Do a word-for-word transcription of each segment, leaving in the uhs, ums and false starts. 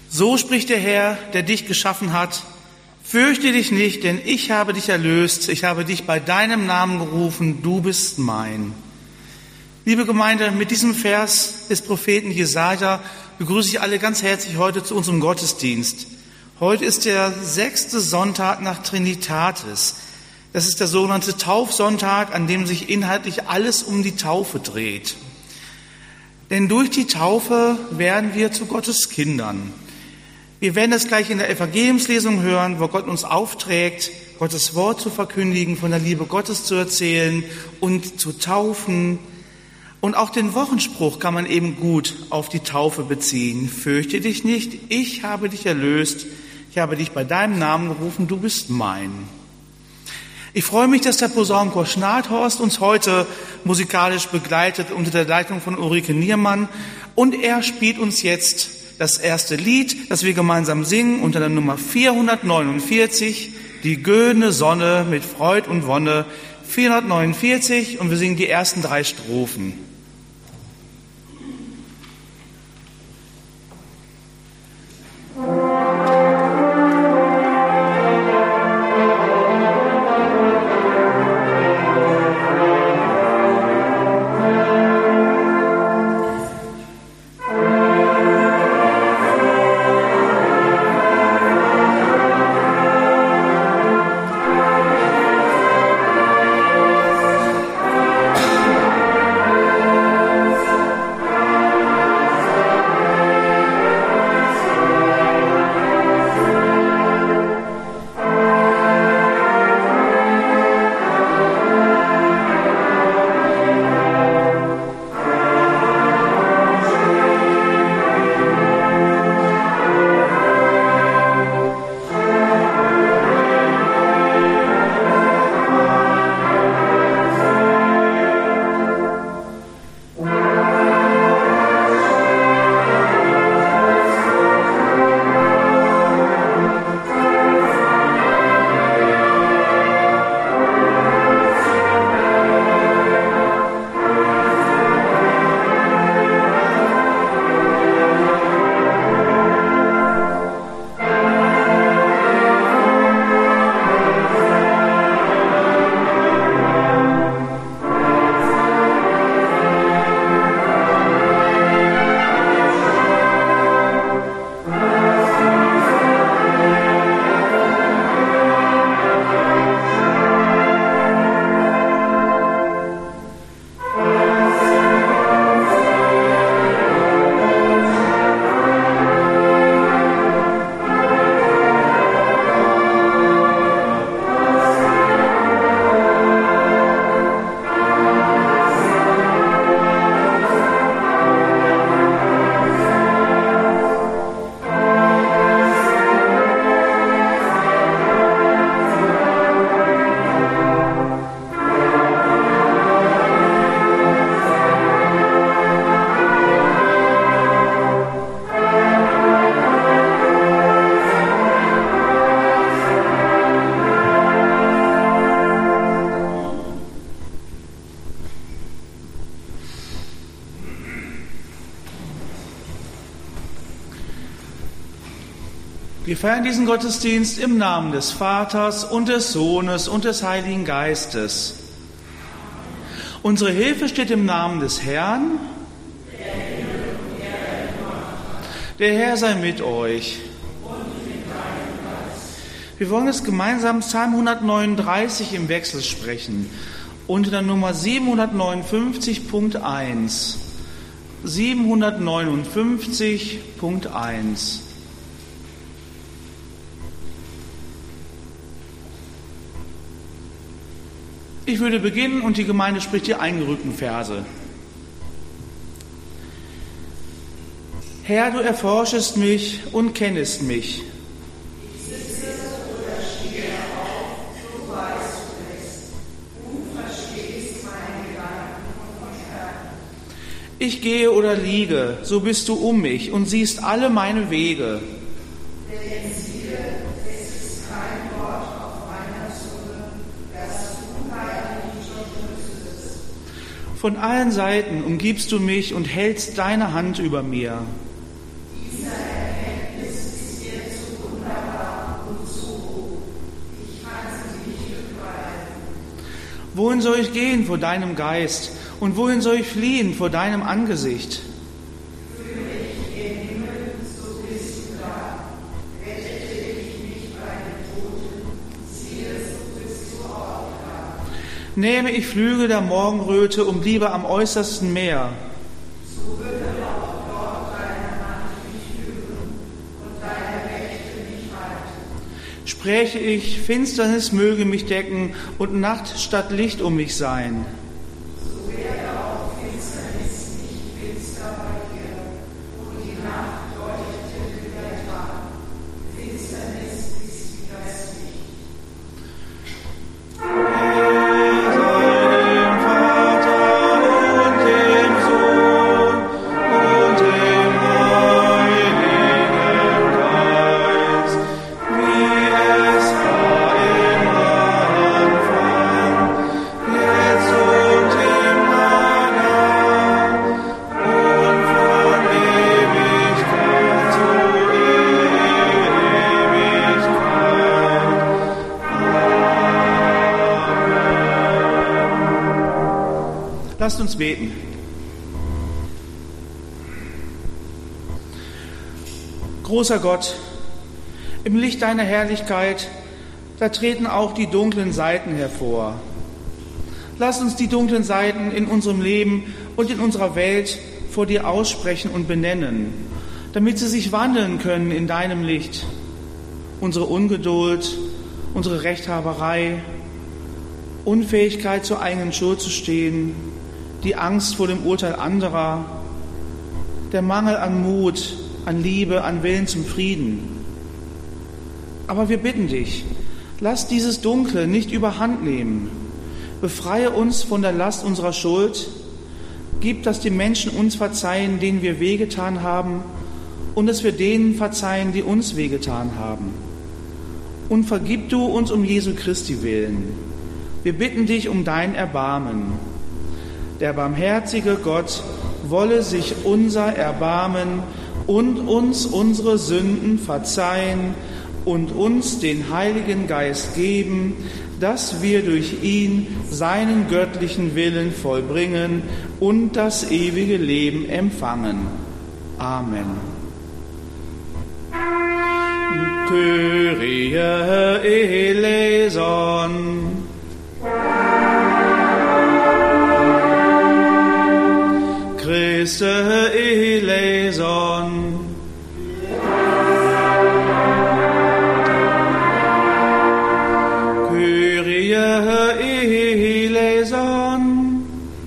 So spricht der Herr, der dich geschaffen hat. Fürchte dich nicht, denn ich habe dich erlöst. Ich habe dich bei deinem Namen gerufen. Du bist mein. Liebe Gemeinde, mit diesem Vers des Propheten Jesaja begrüße ich alle ganz herzlich heute zu unserem Gottesdienst. Heute ist der sechste Sonntag nach Trinitatis. Das ist der sogenannte Taufsonntag, an dem sich inhaltlich alles um die Taufe dreht. Denn durch die Taufe werden wir zu Gottes Kindern. Wir werden das gleich in der Evangeliumslesung hören, wo Gott uns aufträgt, Gottes Wort zu verkündigen, von der Liebe Gottes zu erzählen und zu taufen. Und auch den Wochenspruch kann man eben gut auf die Taufe beziehen. Fürchte dich nicht, ich habe dich erlöst, ich habe dich bei deinem Namen gerufen, du bist mein. Ich freue mich, dass der Posaunenchor Schnathorst uns heute musikalisch begleitet unter der Leitung von Ulrike Niermann. Und er spielt uns jetzt das erste Lied, das wir gemeinsam singen, unter der Nummer vierhundertneunundvierzig, die göhne Sonne mit Freud und Wonne, vierhundertneunundvierzig, und wir singen die ersten drei Strophen. Wir feiern diesen Gottesdienst im Namen des Vaters und des Sohnes und des Heiligen Geistes. Unsere Hilfe steht im Namen des Herrn. Der Herr sei mit euch. Wir wollen jetzt gemeinsam Psalm hundertneununddreißig im Wechsel sprechen, unter der Nummer siebenhundertneunundfünfzig Punkt eins. siebenhundertneunundfünfzig Punkt eins. Ich würde beginnen und die Gemeinde spricht die eingerückten Verse. Herr, du erforschest mich und kennest mich. Ich sitze oder stehe auf, so weißt du es. Du verstehst meine Gedanken und Gedanken. Ich gehe oder liege, so bist du um mich und siehst alle meine Wege. Denn siehe, es ist kein Wort auf meiner Zunge, das Unheil nicht unterstützt. Von allen Seiten umgibst du mich und hältst deine Hand über mir. Diese Erkenntnis Wohin soll ich gehen vor deinem Geist? Und wohin soll ich fliehen vor deinem Angesicht? Führe mich in den Himmel, so bist du da. Rettete ich mich bei den Toten, siehe, so bist du auch da. Nehme ich Flüge der Morgenröte und bliebe am äußersten Meer. So würde auch dort deine Hand mich führen und deine Rechte mich halten. Spräche ich, Finsternis möge mich decken und Nacht statt Licht um mich sein. So werde auch Finsternis nicht finster bei dir, und die Nacht leuchtete wie der Tag. Finsternis ist wie das Licht. Lasst uns beten. Großer Gott, im Licht deiner Herrlichkeit, da treten auch die dunklen Seiten hervor. Lass uns die dunklen Seiten in unserem Leben und in unserer Welt vor dir aussprechen und benennen, damit sie sich wandeln können in deinem Licht. Unsere Ungeduld, unsere Rechthaberei, Unfähigkeit zur eigenen Schuld zu stehen, die Angst vor dem Urteil anderer, der Mangel an Mut, an Liebe, an Willen zum Frieden. Aber wir bitten dich, lass dieses Dunkle nicht überhand nehmen. Befreie uns von der Last unserer Schuld. Gib, dass die Menschen uns verzeihen, denen wir wehgetan haben, und dass wir denen verzeihen, die uns wehgetan haben. Und vergib du uns um Jesu Christi willen. Wir bitten dich um dein Erbarmen. Der barmherzige Gott wolle sich unser erbarmen und uns unsere Sünden verzeihen und uns den Heiligen Geist geben, dass wir durch ihn seinen göttlichen Willen vollbringen und das ewige Leben empfangen. Amen. Kyrie eleison. Christe eleison. Kyrie eleison.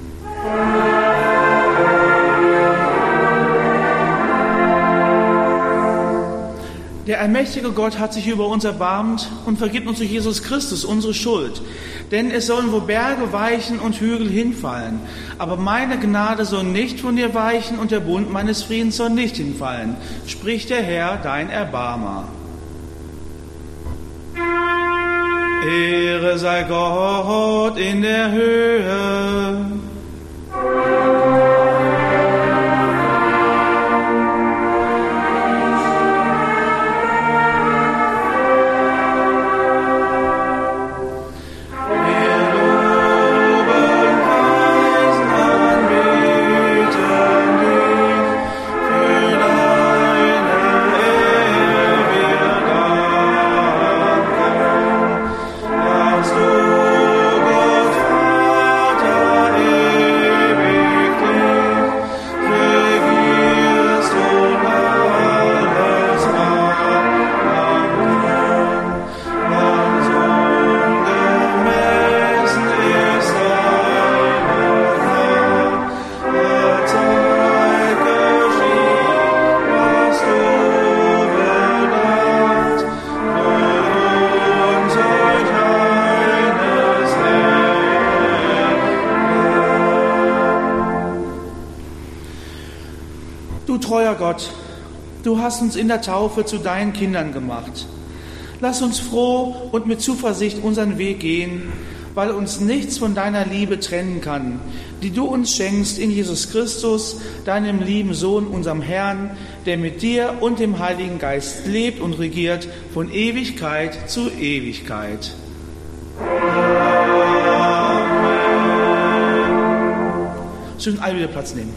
Der allmächtige Gott hat sich über uns erbarmt und vergibt uns durch Jesus Christus unsere Schuld. Denn es sollen wohl Berge weichen und Hügel hinfallen. Aber meine Gnade soll nicht von dir weichen und der Bund meines Friedens soll nicht hinfallen, spricht der Herr, dein Erbarmer. Ehre sei Gott in der Höhe. Treuer Gott, du hast uns in der Taufe zu deinen Kindern gemacht. Lass uns froh und mit Zuversicht unseren Weg gehen, weil uns nichts von deiner Liebe trennen kann, die du uns schenkst in Jesus Christus, deinem lieben Sohn, unserem Herrn, der mit dir und dem Heiligen Geist lebt und regiert von Ewigkeit zu Ewigkeit. Amen. Sie dürfen alle wieder Platz nehmen.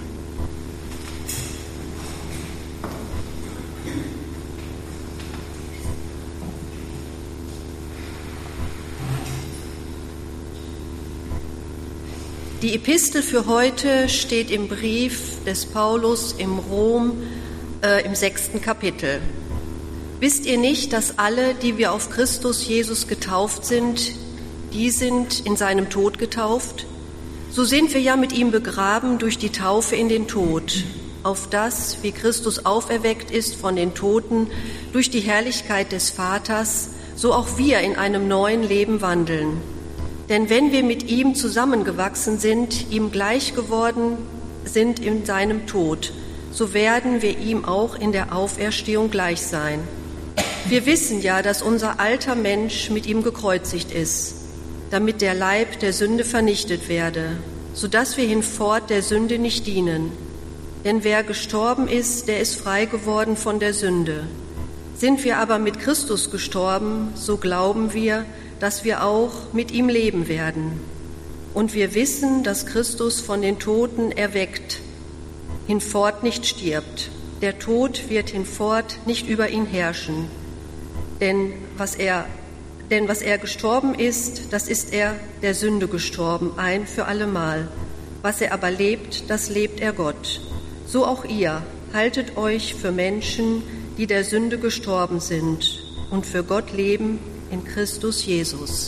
Die Epistel für heute steht im Brief des Paulus im Rom äh, im sechsten Kapitel. Wisst ihr nicht, dass alle, die wir auf Christus Jesus getauft sind, die sind in seinem Tod getauft? So sind wir ja mit ihm begraben durch die Taufe in den Tod, auf das, wie Christus auferweckt ist von den Toten durch die Herrlichkeit des Vaters, so auch wir in einem neuen Leben wandeln. Denn wenn wir mit ihm zusammengewachsen sind, ihm gleich geworden sind in seinem Tod, so werden wir ihm auch in der Auferstehung gleich sein. Wir wissen ja, dass unser alter Mensch mit ihm gekreuzigt ist, damit der Leib der Sünde vernichtet werde, sodass wir hinfort der Sünde nicht dienen. Denn wer gestorben ist, der ist frei geworden von der Sünde. Sind wir aber mit Christus gestorben, so glauben wir, dass wir auch mit ihm leben werden. Und wir wissen, dass Christus von den Toten erweckt, hinfort nicht stirbt. Der Tod wird hinfort nicht über ihn herrschen. Denn was er, denn was er gestorben ist, das ist er der Sünde gestorben, ein für allemal. Was er aber lebt, das lebt er Gott. So auch ihr, haltet euch für Menschen, die der Sünde gestorben sind und für Gott leben in Christus Jesus.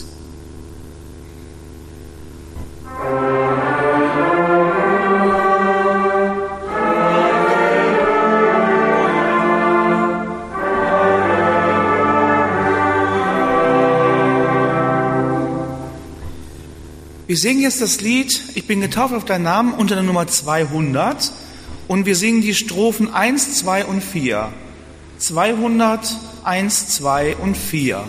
Wir singen jetzt das Lied Ich bin getauft auf deinen Namen unter der Nummer zweihundert und wir singen die Strophen eins, zwei und vier. zweihundert, eins, zwei und vier.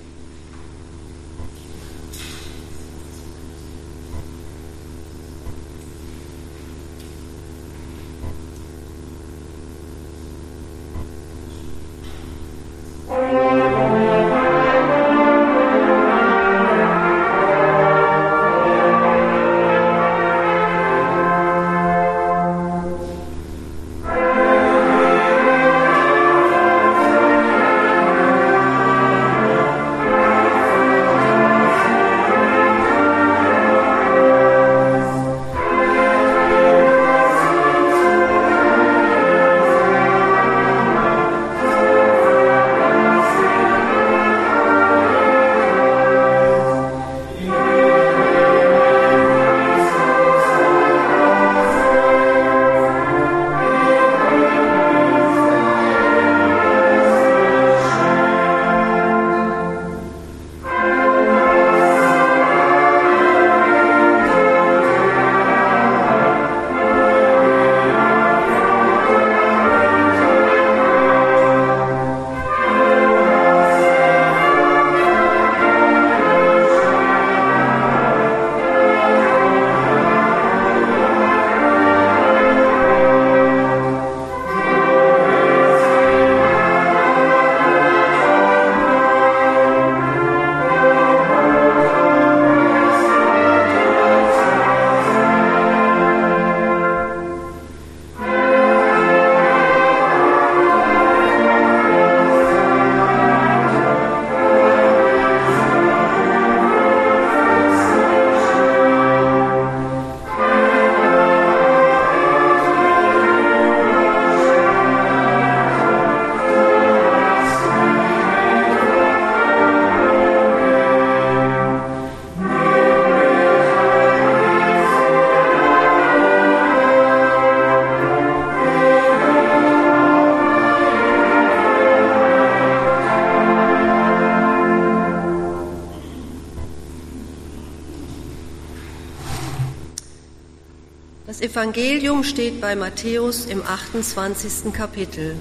Das Evangelium steht bei Matthäus im achtundzwanzigsten Kapitel.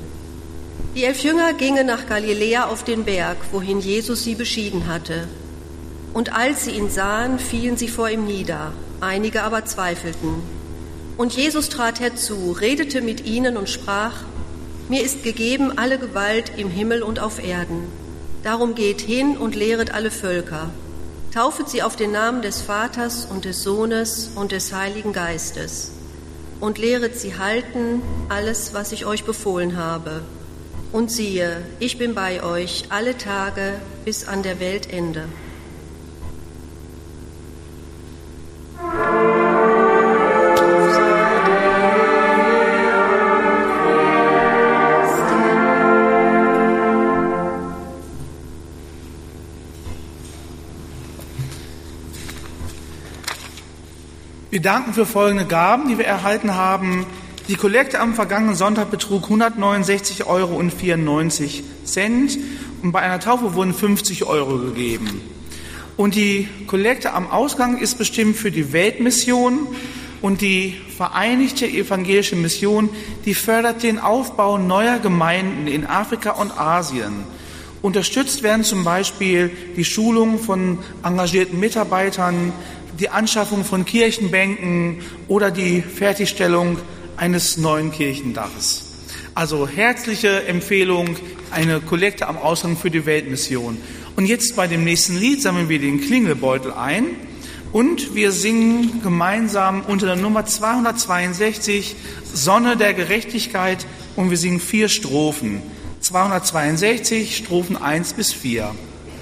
Die elf Jünger gingen nach Galiläa auf den Berg, wohin Jesus sie beschieden hatte. Und als sie ihn sahen, fielen sie vor ihm nieder, einige aber zweifelten. Und Jesus trat herzu, redete mit ihnen und sprach: Mir ist gegeben alle Gewalt im Himmel und auf Erden. Darum geht hin und lehret alle Völker. Taufet sie auf den Namen des Vaters und des Sohnes und des Heiligen Geistes und lehret sie halten, alles, was ich euch befohlen habe. Und siehe, ich bin bei euch alle Tage bis an der Weltende. Wir danken für folgende Gaben, die wir erhalten haben. Die Kollekte am vergangenen Sonntag betrug hundertneunundsechzig Euro und vierundneunzig Cent und bei einer Taufe wurden fünfzig Euro gegeben. Und die Kollekte am Ausgang ist bestimmt für die Weltmission und die Vereinigte Evangelische Mission, die fördert den Aufbau neuer Gemeinden in Afrika und Asien. Unterstützt werden zum Beispiel die Schulung von engagierten Mitarbeitern, die Anschaffung von Kirchenbänken oder die Fertigstellung eines neuen Kirchendaches. Also herzliche Empfehlung, eine Kollekte am Ausgang für die Weltmission. Und jetzt bei dem nächsten Lied sammeln wir den Klingelbeutel ein und wir singen gemeinsam unter der Nummer zweihundertzweiundsechzig Sonne der Gerechtigkeit und wir singen vier Strophen. zweihundertzweiundsechzig, Strophen eins bis vier.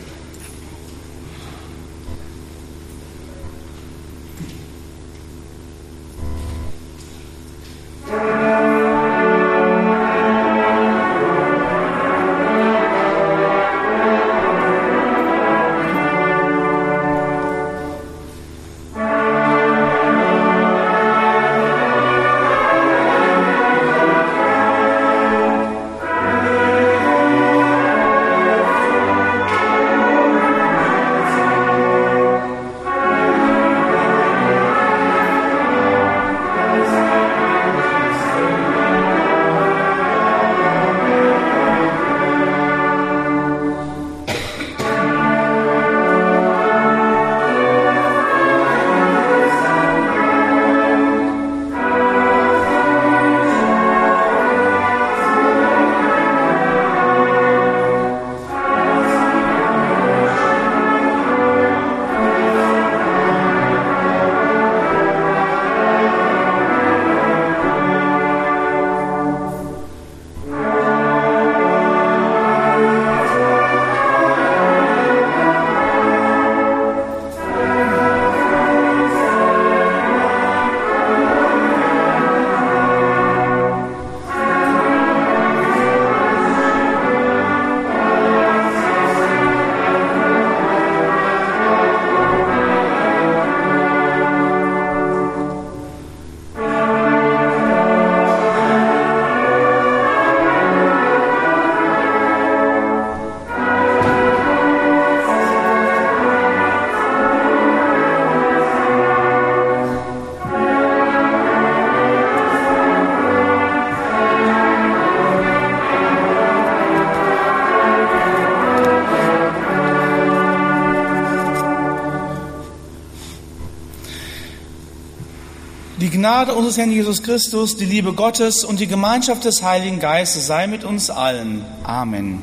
Die Gnade unseres Herrn Jesus Christus, die Liebe Gottes und die Gemeinschaft des Heiligen Geistes sei mit uns allen. Amen.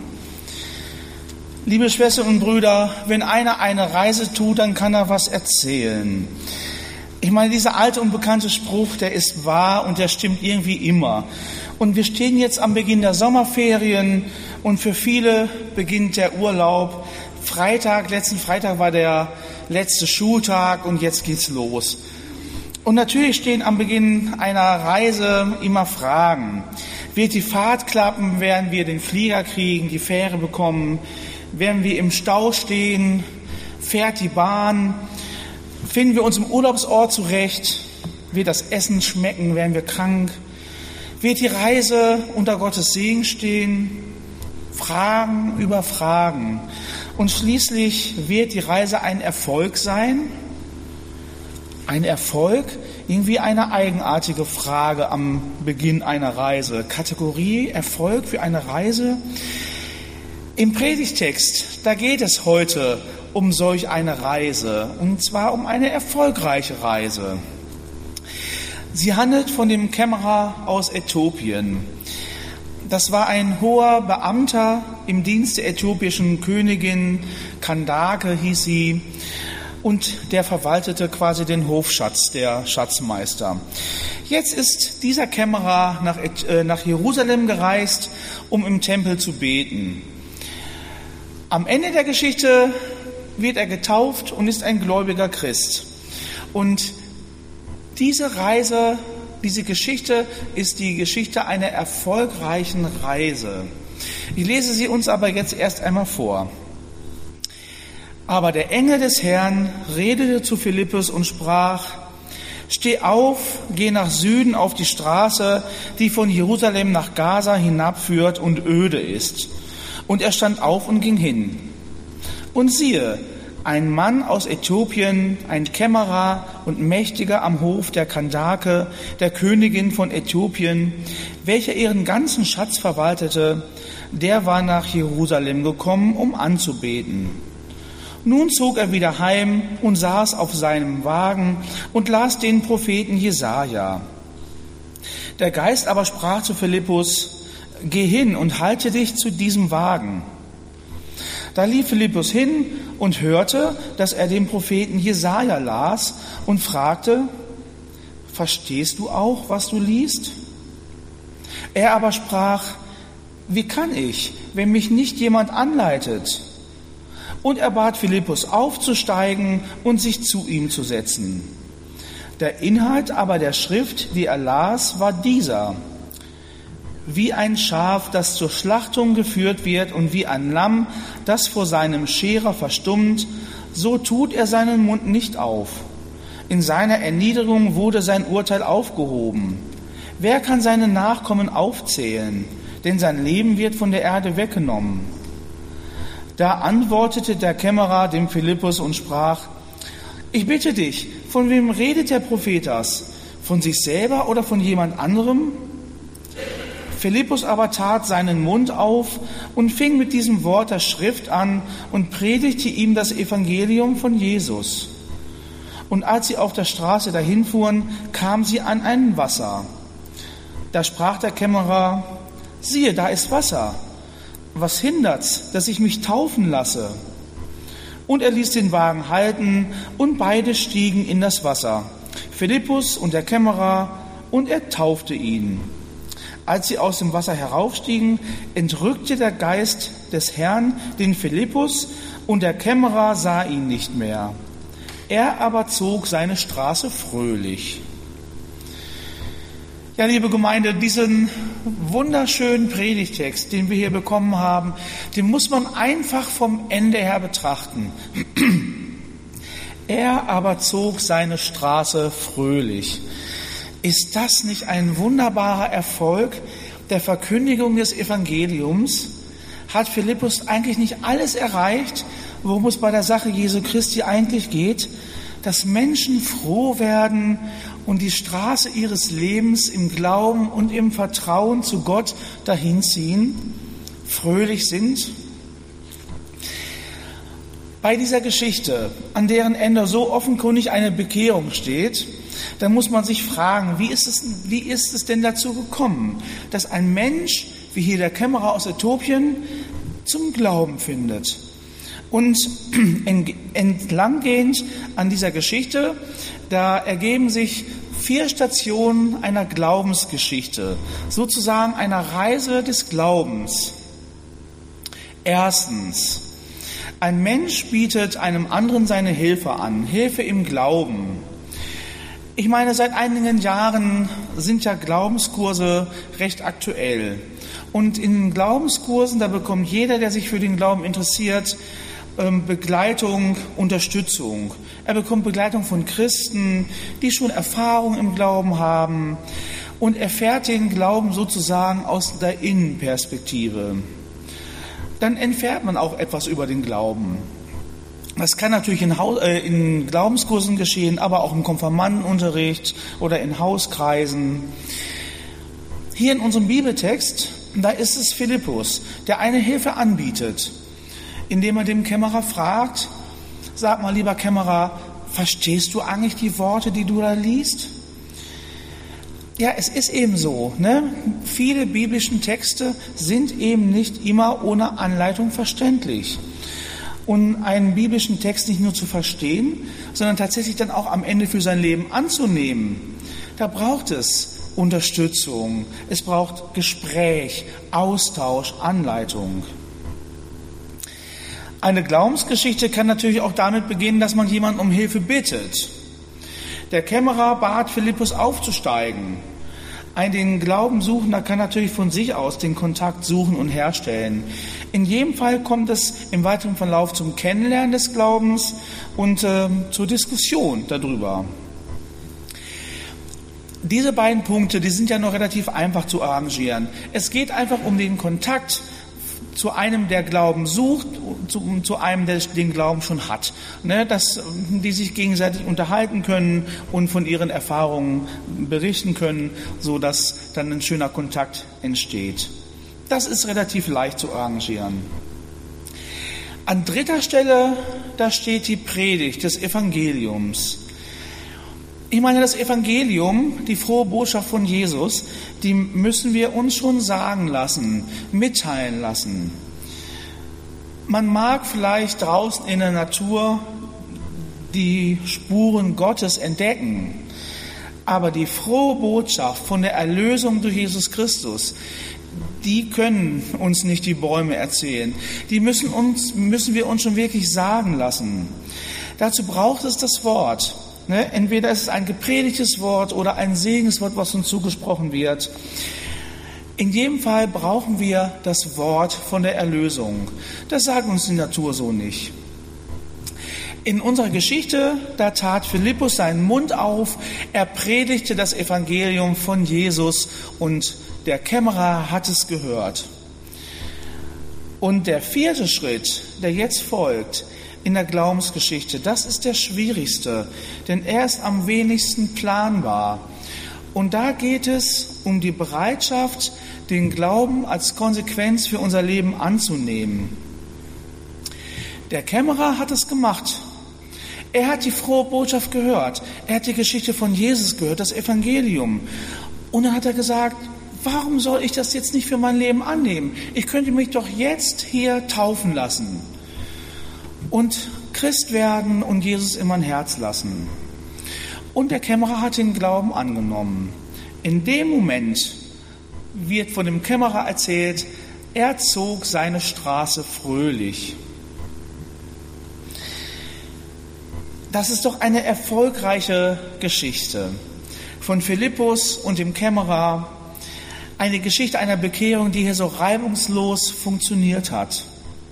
Liebe Schwestern und Brüder, wenn einer eine Reise tut, dann kann er was erzählen. Ich meine, dieser alte und bekannte Spruch, der ist wahr und der stimmt irgendwie immer. Und wir stehen jetzt am Beginn der Sommerferien und für viele beginnt der Urlaub. Freitag, letzten Freitag war der letzte Schultag und jetzt geht's los. Und natürlich stehen am Beginn einer Reise immer Fragen. Wird die Fahrt klappen? Werden wir den Flieger kriegen, die Fähre bekommen? Werden wir im Stau stehen? Fährt die Bahn? Finden wir uns im Urlaubsort zurecht? Wird das Essen schmecken? Werden wir krank? Wird die Reise unter Gottes Segen stehen? Fragen über Fragen. Und schließlich wird die Reise ein Erfolg sein? Ein Erfolg, irgendwie eine eigenartige Frage am Beginn einer Reise. Kategorie Erfolg für eine Reise. Im Predigtext, da geht es heute um solch eine Reise, und zwar um eine erfolgreiche Reise. Sie handelt von dem Kämmerer aus Äthiopien. Das war ein hoher Beamter im Dienst der äthiopischen Königin, Kandake hieß sie. und der verwaltete quasi den Hofschatz, der Schatzmeister. Jetzt ist dieser Kämmerer nach, äh, nach Jerusalem gereist, um im Tempel zu beten. Am Ende der Geschichte wird er getauft und ist ein gläubiger Christ. Und diese Reise, diese Geschichte ist die Geschichte einer erfolgreichen Reise. Ich lese sie uns aber jetzt erst einmal vor. Aber der Engel des Herrn redete zu Philippus und sprach: Steh auf, geh nach Süden auf die Straße, die von Jerusalem nach Gaza hinabführt und öde ist. Und er stand auf und ging hin. Und siehe, ein Mann aus Äthiopien, ein Kämmerer und Mächtiger am Hof der Kandake, der Königin von Äthiopien, welcher ihren ganzen Schatz verwaltete, der war nach Jerusalem gekommen, um anzubeten. Nun zog er wieder heim und saß auf seinem Wagen und las den Propheten Jesaja. Der Geist aber sprach zu Philippus: Geh hin und halte dich zu diesem Wagen. Da lief Philippus hin und hörte, dass er den Propheten Jesaja las und fragte: Verstehst du auch, was du liest? Er aber sprach: Wie kann ich, wenn mich nicht jemand anleitet? Und er bat Philippus aufzusteigen und sich zu ihm zu setzen. Der Inhalt aber der Schrift, die er las, war dieser: Wie ein Schaf, das zur Schlachtung geführt wird, und wie ein Lamm, das vor seinem Scherer verstummt, so tut er seinen Mund nicht auf. In seiner Erniedrigung wurde sein Urteil aufgehoben. Wer kann seine Nachkommen aufzählen? Denn sein Leben wird von der Erde weggenommen. Da antwortete der Kämmerer dem Philippus und sprach: Ich bitte dich, von wem redet der Prophet das? Von sich selber oder von jemand anderem? Philippus aber tat seinen Mund auf und fing mit diesem Wort der Schrift an und predigte ihm das Evangelium von Jesus. Und als sie auf der Straße dahinfuhren, kamen sie an ein Wasser. Da sprach der Kämmerer: Siehe, da ist Wasser. Was hindert's, dass ich mich taufen lasse? Und er ließ den Wagen halten, und beide stiegen in das Wasser, Philippus und der Kämmerer, und er taufte ihn. Als sie aus dem Wasser heraufstiegen, entrückte der Geist des Herrn den Philippus, und der Kämmerer sah ihn nicht mehr. Er aber zog seine Straße fröhlich. Ja, liebe Gemeinde, diesen wunderschönen Predigtext, den wir hier bekommen haben, den muss man einfach vom Ende her betrachten. Er aber zog seine Straße fröhlich. Ist das nicht ein wunderbarer Erfolg der Verkündigung des Evangeliums? Hat Philippus eigentlich nicht alles erreicht, worum es bei der Sache Jesu Christi eigentlich geht? Dass Menschen froh werden und die Straße ihres Lebens im Glauben und im Vertrauen zu Gott dahinziehen, fröhlich sind? Bei dieser Geschichte, an deren Ende so offenkundig eine Bekehrung steht, dann muss man sich fragen, wie ist es, wie ist es denn dazu gekommen, dass ein Mensch, wie hier der Kämmerer aus Äthiopien, zum Glauben findet? Und entlanggehend an dieser Geschichte, da ergeben sich vier Stationen einer Glaubensgeschichte, sozusagen einer Reise des Glaubens. Erstens: Ein Mensch bietet einem anderen seine Hilfe an, Hilfe im Glauben. Ich meine, seit einigen Jahren sind ja Glaubenskurse recht aktuell. Und in Glaubenskursen, da bekommt jeder, der sich für den Glauben interessiert, Begleitung, Unterstützung. Er bekommt Begleitung von Christen, die schon Erfahrung im Glauben haben, und erfährt den Glauben sozusagen aus der Innenperspektive. Dann erfährt man auch etwas über den Glauben. Das kann natürlich in, Haus, äh, in Glaubenskursen geschehen, aber auch im Konfirmandenunterricht oder in Hauskreisen. Hier in unserem Bibeltext, da ist es Philippus, der eine Hilfe anbietet, indem er dem Kämmerer fragt: Sag mal, lieber Kämmerer, verstehst du eigentlich die Worte, die du da liest? Ja, es ist eben so, ne? Viele biblische Texte sind eben nicht immer ohne Anleitung verständlich. und einen biblischen Text nicht nur zu verstehen, sondern tatsächlich dann auch am Ende für sein Leben anzunehmen. Da braucht es Unterstützung, es braucht Gespräch, Austausch, Anleitung. Eine Glaubensgeschichte kann natürlich auch damit beginnen, dass man jemanden um Hilfe bittet. Der Kämmerer bat Philippus aufzusteigen. Ein den Glauben Suchender kann natürlich von sich aus den Kontakt suchen und herstellen. In jedem Fall kommt es im weiteren Verlauf zum Kennenlernen des Glaubens und äh, zur Diskussion darüber. Diese beiden Punkte, die sind ja noch relativ einfach zu arrangieren. Es geht einfach um den Kontakt zu einem, der Glauben sucht, zu, zu einem, der den Glauben schon hat. Ne, dass die sich gegenseitig unterhalten können und von ihren Erfahrungen berichten können, so dass dann ein schöner Kontakt entsteht. Das ist relativ leicht zu arrangieren. An dritter Stelle, da steht die Predigt des Evangeliums. Ich meine, das Evangelium, die frohe Botschaft von Jesus, die müssen wir uns schon sagen lassen, mitteilen lassen. Man mag vielleicht draußen in der Natur die Spuren Gottes entdecken, aber die frohe Botschaft von der Erlösung durch Jesus Christus, die können uns nicht die Bäume erzählen. Die müssen uns, müssen wir uns schon wirklich sagen lassen. Dazu braucht es das Wort. Ne, entweder ist es ein gepredigtes Wort oder ein Segenswort, was uns zugesprochen wird. In jedem Fall brauchen wir das Wort von der Erlösung. Das sagt uns die Natur so nicht. In unserer Geschichte, da tat Philippus seinen Mund auf, er predigte das Evangelium von Jesus und der Kämmerer hat es gehört. Und der vierte Schritt, der jetzt folgt, in der Glaubensgeschichte, das ist der schwierigste, denn er ist am wenigsten planbar. Und da geht es um die Bereitschaft, den Glauben als Konsequenz für unser Leben anzunehmen. Der Kämmerer hat es gemacht. Er hat die frohe Botschaft gehört. Er hat die Geschichte von Jesus gehört, das Evangelium. Und dann hat er gesagt, warum soll ich das jetzt nicht für mein Leben annehmen? Ich könnte mich doch jetzt hier taufen lassen und Christ werden und Jesus in mein Herz lassen. Und der Kämmerer hat den Glauben angenommen. In dem Moment wird von dem Kämmerer erzählt, er zog seine Straße fröhlich. Das ist doch eine erfolgreiche Geschichte von Philippus und dem Kämmerer. Eine Geschichte einer Bekehrung, die hier so reibungslos funktioniert hat.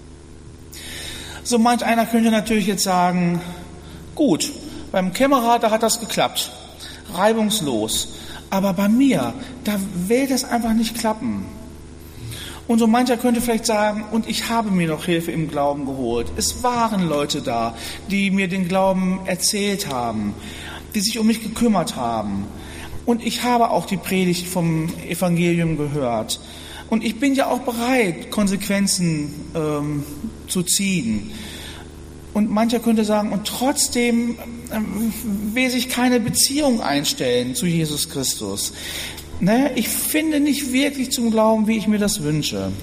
So manch einer könnte natürlich jetzt sagen, gut, beim Kämmerer, da hat das geklappt, reibungslos. Aber bei mir, da will das einfach nicht klappen. Und so mancher könnte vielleicht sagen, und ich habe mir noch Hilfe im Glauben geholt. Es waren Leute da, die mir den Glauben erzählt haben, die sich um mich gekümmert haben. Und ich habe auch die Predigt vom Evangelium gehört. Und ich bin ja auch bereit, Konsequenzen ähm, zu ziehen. Und mancher könnte sagen, und trotzdem ähm, will sich keine Beziehung einstellen zu Jesus Christus. Ne? Ich finde nicht wirklich zum Glauben, wie ich mir das wünsche.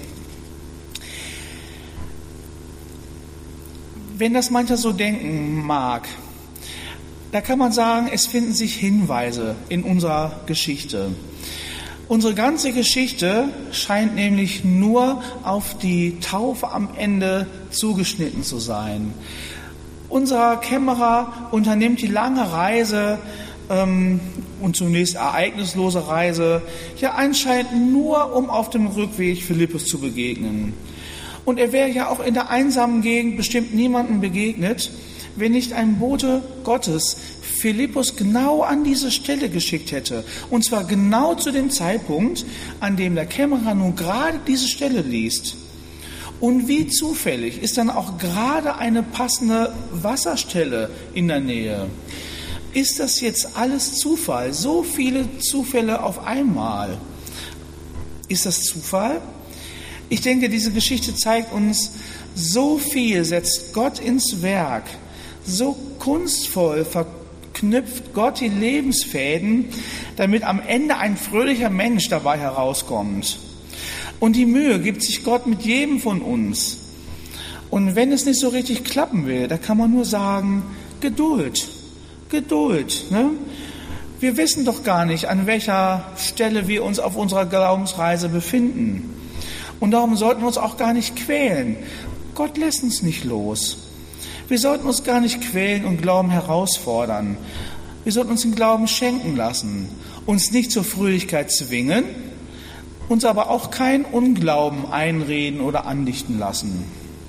Wenn das mancher so denken mag, da kann man sagen, es finden sich Hinweise in unserer Geschichte. Unsere ganze Geschichte scheint nämlich nur auf die Taufe am Ende zugeschnitten zu sein. Unser Kämmerer unternimmt die lange Reise ähm, und zunächst ereignislose Reise, ja anscheinend nur, um auf dem Rückweg Philippus zu begegnen. Und er wäre ja auch in der einsamen Gegend bestimmt niemandem begegnet, wenn nicht ein Bote Gottes Philippus genau an diese Stelle geschickt hätte. Und zwar genau zu dem Zeitpunkt, an dem der Kämmerer nun gerade diese Stelle liest. Und wie zufällig ist dann auch gerade eine passende Wasserstelle in der Nähe. Ist das jetzt alles Zufall? So viele Zufälle auf einmal. Ist das Zufall? Ich denke, diese Geschichte zeigt uns, so viel setzt Gott ins Werk. So kunstvoll verknüpft Gott die Lebensfäden, damit am Ende ein fröhlicher Mensch dabei herauskommt. Und die Mühe gibt sich Gott mit jedem von uns. Und wenn es nicht so richtig klappen will, da kann man nur sagen, Geduld, Geduld. Ne? Wir wissen doch gar nicht, an welcher Stelle wir uns auf unserer Glaubensreise befinden. Und darum sollten wir uns auch gar nicht quälen. Gott lässt uns nicht los. Wir sollten uns gar nicht quälen und Glauben herausfordern. Wir sollten uns den Glauben schenken lassen, uns nicht zur Fröhlichkeit zwingen, uns aber auch kein Unglauben einreden oder andichten lassen.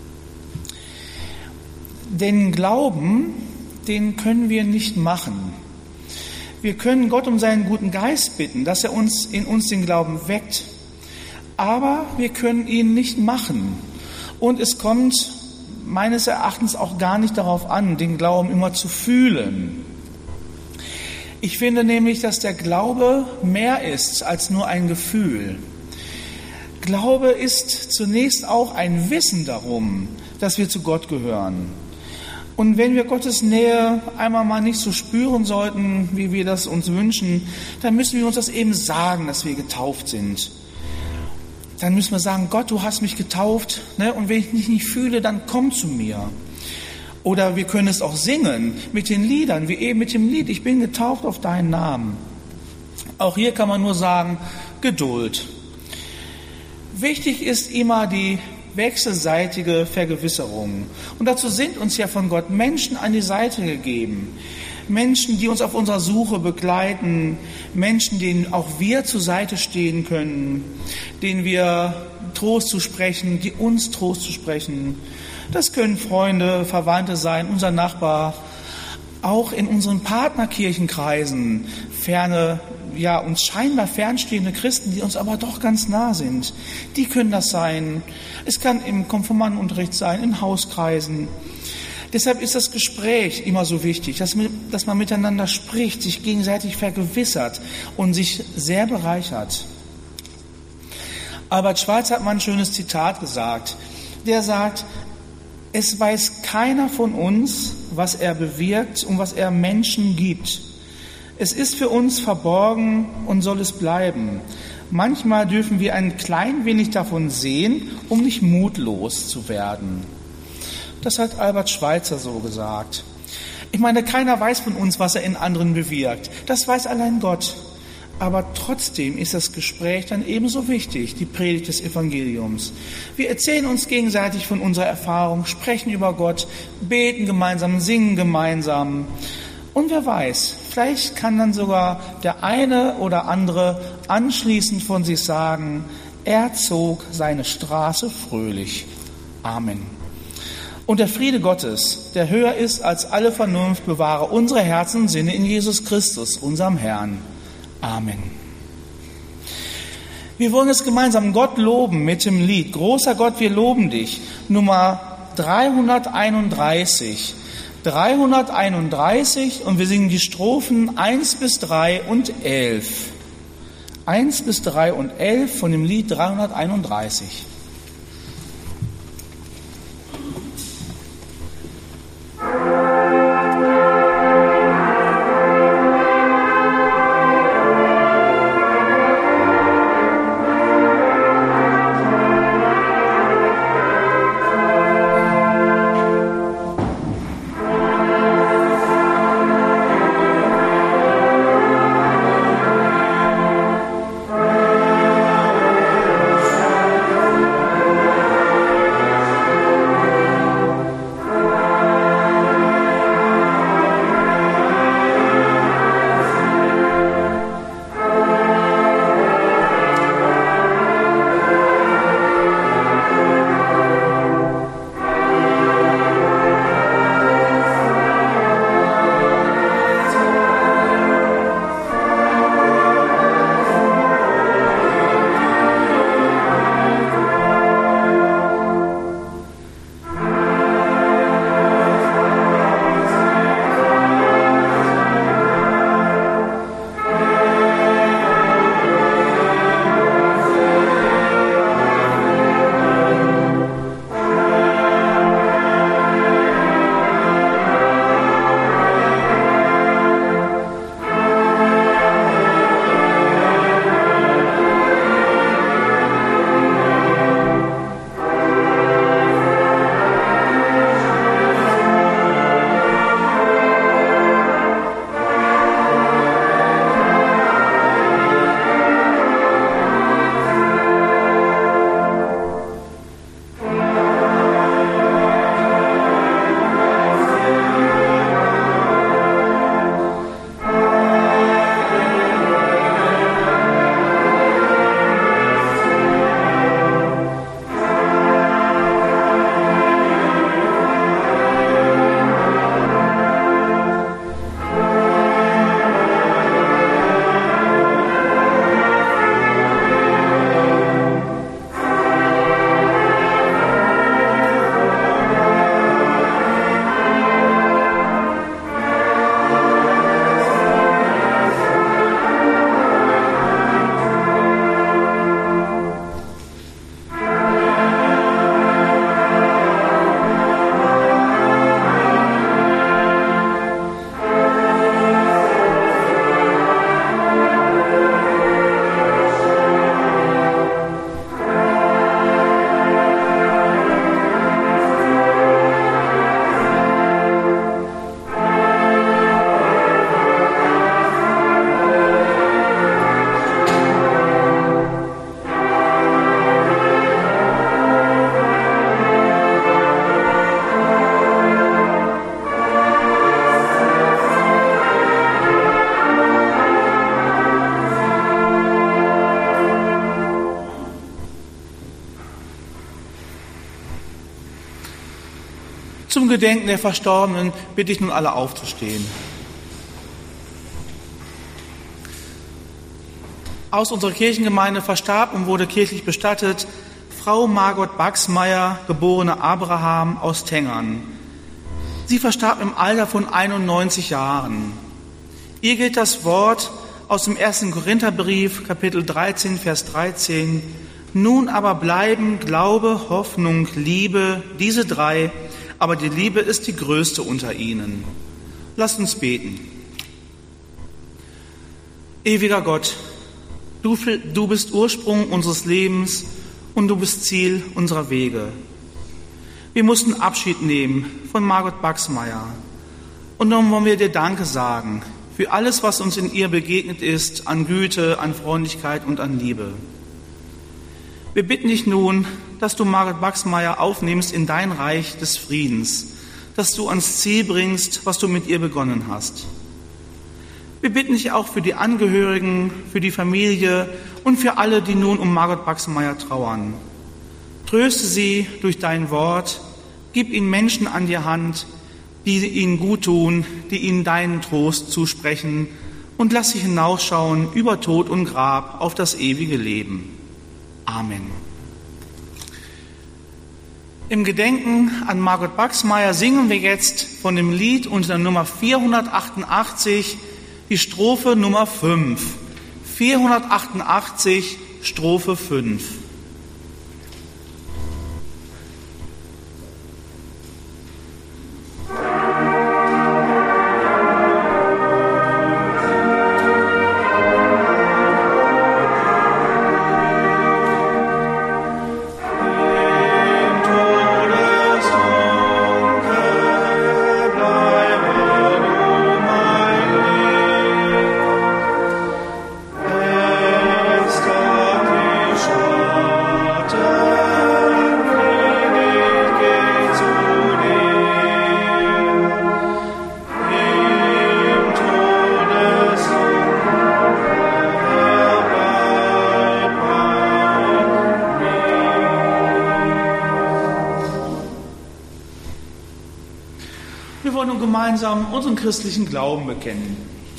Den Glauben, den können wir nicht machen. Wir können Gott um seinen guten Geist bitten, dass er uns in uns den Glauben weckt. Aber wir können ihn nicht machen. Und es kommt meines Erachtens auch gar nicht darauf an, den Glauben immer zu fühlen. Ich finde nämlich, dass der Glaube mehr ist als nur ein Gefühl. Glaube ist zunächst auch ein Wissen darum, dass wir zu Gott gehören. Und wenn wir Gottes Nähe einmal mal nicht so spüren sollten, wie wir das uns wünschen, dann müssen wir uns das eben sagen, dass wir getauft sind. Dann müssen wir sagen, Gott, du hast mich getauft, ne? Und wenn ich dich nicht fühle, dann komm zu mir. Oder wir können es auch singen mit den Liedern, wie eben mit dem Lied, ich bin getauft auf deinen Namen. Auch hier kann man nur sagen, Geduld. Wichtig ist immer die wechselseitige Vergewisserung. Und dazu sind uns ja von Gott Menschen an die Seite gegeben. Menschen, die uns auf unserer Suche begleiten, Menschen, denen auch wir zur Seite stehen können, denen wir Trost zu sprechen, die uns Trost zu sprechen. Das können Freunde, Verwandte sein, unser Nachbar, auch in unseren Partnerkirchenkreisen, ferne, ja, uns scheinbar fernstehende Christen, die uns aber doch ganz nah sind. Die können das sein. Es kann im Konfirmandenunterricht sein, in Hauskreisen. Deshalb ist das Gespräch immer so wichtig, dass, dass man miteinander spricht, sich gegenseitig vergewissert und sich sehr bereichert. Albert Schweitzer hat mal ein schönes Zitat gesagt. Der sagt, es weiß keiner von uns, was er bewirkt und was er Menschen gibt. Es ist für uns verborgen und soll es bleiben. Manchmal dürfen wir ein klein wenig davon sehen, um nicht mutlos zu werden. Das hat Albert Schweitzer so gesagt. Ich meine, keiner weiß von uns, was er in anderen bewirkt. Das weiß allein Gott. Aber trotzdem ist das Gespräch dann ebenso wichtig, die Predigt des Evangeliums. Wir erzählen uns gegenseitig von unserer Erfahrung, sprechen über Gott, beten gemeinsam, singen gemeinsam. Und wer weiß, vielleicht kann dann sogar der eine oder andere anschließend von sich sagen, er zog seine Straße fröhlich. Amen. Und der Friede Gottes, der höher ist als alle Vernunft, bewahre unsere Herzen und Sinne in Jesus Christus, unserem Herrn. Amen. Wir wollen jetzt gemeinsam Gott loben mit dem Lied Großer Gott, wir loben dich, Nummer dreihunderteinunddreißig. dreihunderteinunddreißig und wir singen die Strophen eins bis drei und elf. eins bis drei und elf von dem Lied dreihunderteinunddreißig. Amen. Gedenken der Verstorbenen bitte ich nun alle aufzustehen. Aus unserer Kirchengemeinde verstarb und wurde kirchlich bestattet Frau Margot Baxmeier, geborene Abraham aus Tengern. Sie verstarb im Alter von einundneunzig Jahren. Ihr gilt das Wort aus dem ersten Korintherbrief, Kapitel dreizehn, Vers dreizehn. Nun aber bleiben Glaube, Hoffnung, Liebe, diese drei, aber die Liebe ist die größte unter ihnen. Lasst uns beten. Ewiger Gott, du, du bist Ursprung unseres Lebens und du bist Ziel unserer Wege. Wir mussten Abschied nehmen von Margot Baxmeier. Und nun wollen wir dir Danke sagen für alles, was uns in ihr begegnet ist, an Güte, an Freundlichkeit und an Liebe. Wir bitten dich nun, dass du Margot Baxmeier aufnimmst in dein Reich des Friedens, dass du ans Ziel bringst, was du mit ihr begonnen hast. Wir bitten dich auch für die Angehörigen, für die Familie und für alle, die nun um Margot Baxmeier trauern. Tröste sie durch dein Wort, gib ihnen Menschen an die Hand, die ihnen gut tun, die ihnen deinen Trost zusprechen und lass sie hinausschauen über Tod und Grab auf das ewige Leben. Amen. Im Gedenken an Margot Baxmeier singen wir jetzt von dem Lied unter der Nummer vierhundertachtundachtzig die Strophe Nummer fünf. vierhundertachtundachtzig, Strophe fünf. Wir wollen nun gemeinsam unseren christlichen Glauben bekennen.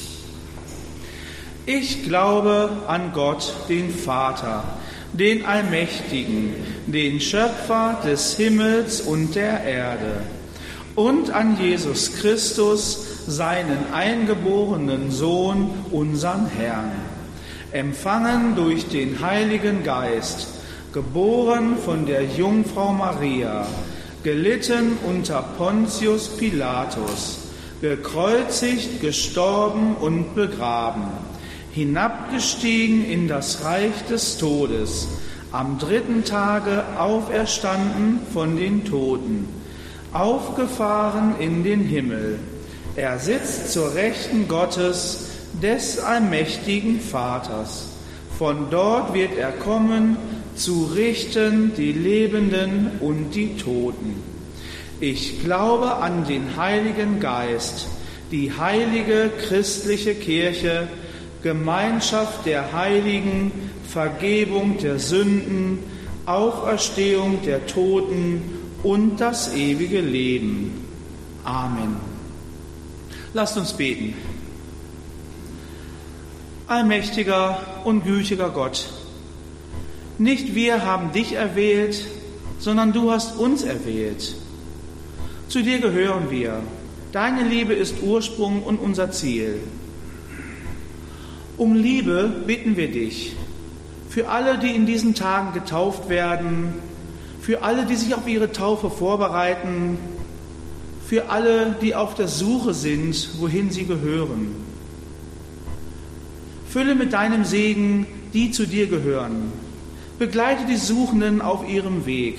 Ich glaube an Gott, den Vater, den Allmächtigen, den Schöpfer des Himmels und der Erde, und an Jesus Christus, seinen eingeborenen Sohn, unseren Herrn, empfangen durch den Heiligen Geist, geboren von der Jungfrau Maria, gelitten unter Pontius Pilatus, gekreuzigt, gestorben und begraben, hinabgestiegen in das Reich des Todes, am dritten Tage auferstanden von den Toten, aufgefahren in den Himmel. Er sitzt zur Rechten Gottes, des allmächtigen Vaters. Von dort wird er kommen, zu richten die Lebenden und die Toten. Ich glaube an den Heiligen Geist, die heilige christliche Kirche, Gemeinschaft der Heiligen, Vergebung der Sünden, Auferstehung der Toten und das ewige Leben. Amen. Lasst uns beten. Allmächtiger und gütiger Gott, nicht wir haben dich erwählt, sondern du hast uns erwählt. Zu dir gehören wir. Deine Liebe ist Ursprung und unser Ziel. Um Liebe bitten wir dich. Für alle, die in diesen Tagen getauft werden, für alle, die sich auf ihre Taufe vorbereiten, für alle, die auf der Suche sind, wohin sie gehören. Fülle mit deinem Segen, die zu dir gehören. Begleite die Suchenden auf ihrem Weg.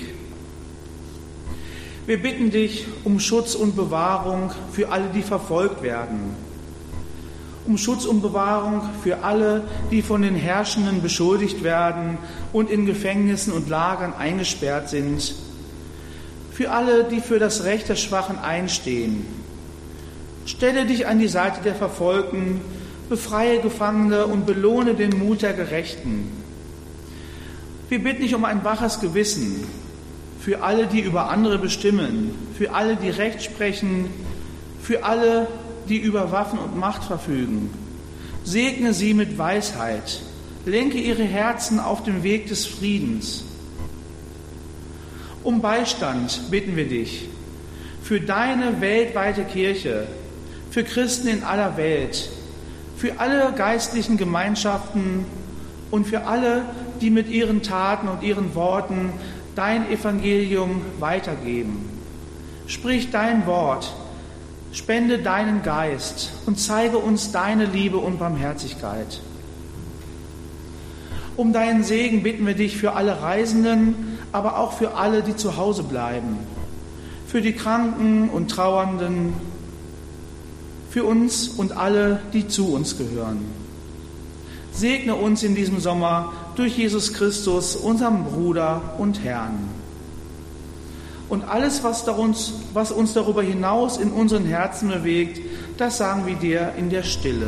Wir bitten dich um Schutz und Bewahrung für alle, die verfolgt werden. Um Schutz und Bewahrung für alle, die von den Herrschenden beschuldigt werden und in Gefängnissen und Lagern eingesperrt sind. Für alle, die für das Recht der Schwachen einstehen. Stelle dich an die Seite der Verfolgten, befreie Gefangene und belohne den Mut der Gerechten. Wir bitten dich um ein waches Gewissen für alle, die über andere bestimmen, für alle, die Recht sprechen, für alle, die über Waffen und Macht verfügen. Segne sie mit Weisheit, lenke ihre Herzen auf den Weg des Friedens. Um Beistand bitten wir dich für deine weltweite Kirche, für Christen in aller Welt, für alle geistlichen Gemeinschaften und für alle, die mit ihren Taten und ihren Worten dein Evangelium weitergeben. Sprich dein Wort, spende deinen Geist und zeige uns deine Liebe und Barmherzigkeit. Um deinen Segen bitten wir dich für alle Reisenden, aber auch für alle, die zu Hause bleiben, für die Kranken und Trauernden, für uns und alle, die zu uns gehören. Segne uns in diesem Sommer durch Jesus Christus, unseren Bruder und Herrn. Und alles, was, uns, was uns darüber hinaus in unseren Herzen bewegt, das sagen wir dir in der Stille.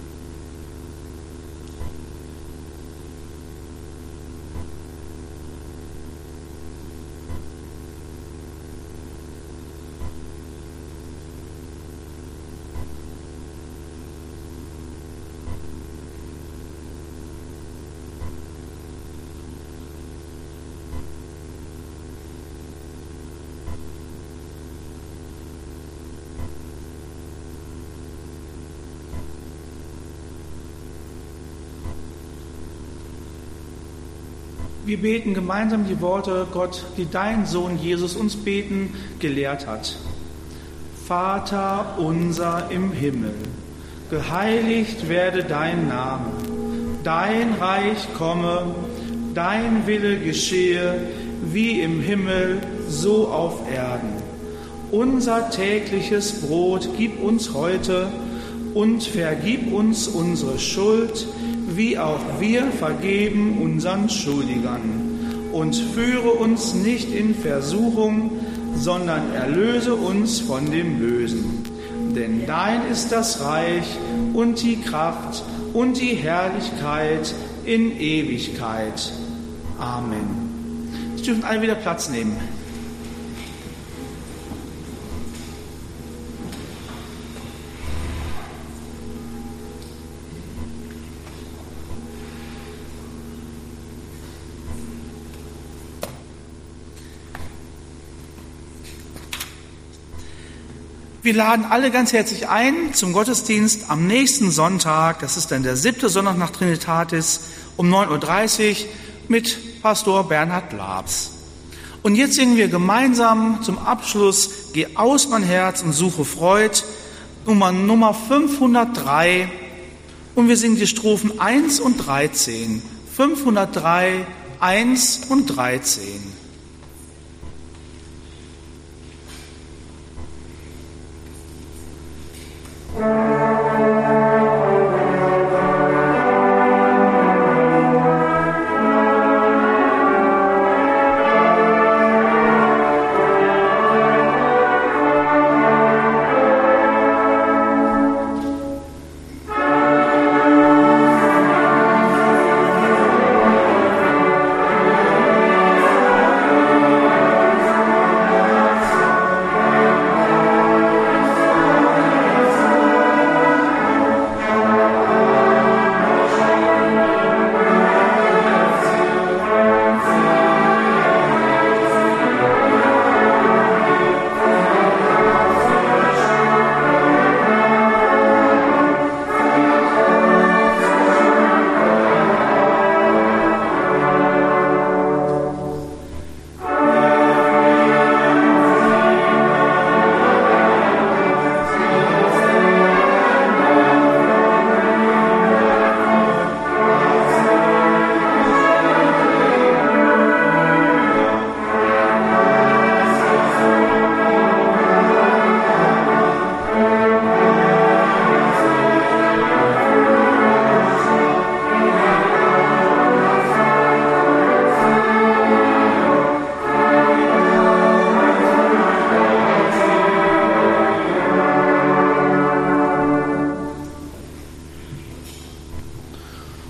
Wir beten gemeinsam die Worte, Gott, die dein Sohn Jesus uns beten gelehrt hat. Vater unser im Himmel, geheiligt werde dein Name, dein Reich komme, dein Wille geschehe, wie im Himmel, so auf Erden. Unser tägliches Brot gib uns heute und vergib uns unsere Schuld, wie auch wir vergeben unseren Schuldigern. Und führe uns nicht in Versuchung, sondern erlöse uns von dem Bösen. Denn dein ist das Reich und die Kraft und die Herrlichkeit in Ewigkeit. Amen. Sie dürfen alle wieder Platz nehmen. Wir laden alle ganz herzlich ein zum Gottesdienst am nächsten Sonntag. Das ist dann der siebte Sonntag nach Trinitatis um neun Uhr dreißig mit Pastor Bernhard Labs. Und jetzt singen wir gemeinsam zum Abschluss Geh aus mein Herz und suche Freud, Nummer, Nummer fünfhundertdrei. Und wir singen die Strophen eins und dreizehn. fünfhundertdrei, eins und dreizehn.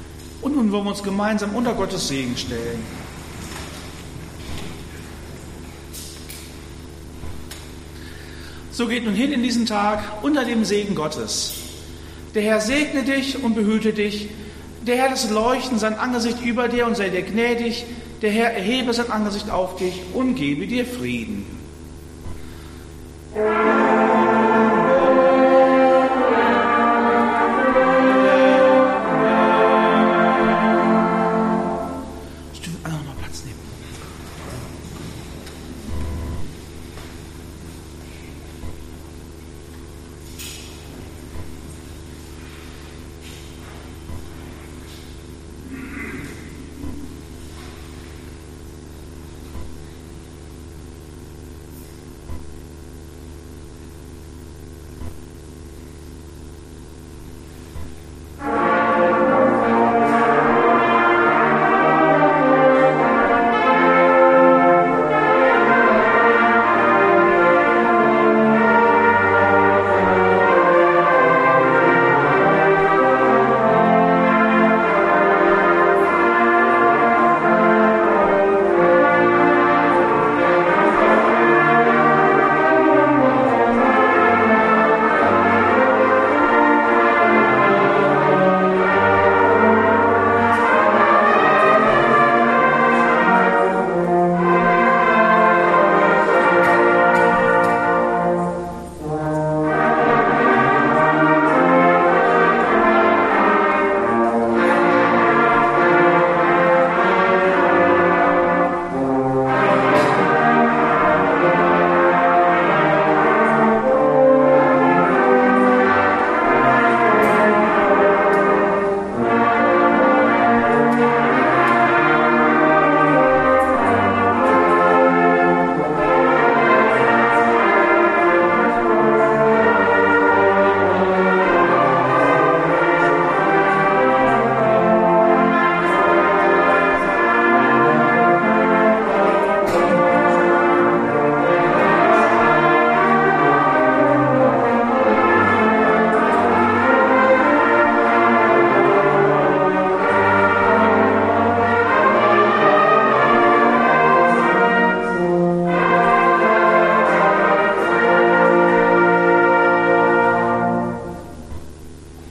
Gemeinsam unter Gottes Segen stellen. So geht nun hin in diesen Tag unter dem Segen Gottes. Der Herr segne dich und behüte dich. Der Herr das Leuchten sein Angesicht über dir und sei dir gnädig. Der Herr erhebe sein Angesicht auf dich und gebe dir Frieden. Ich will alle noch mal Platz nehmen.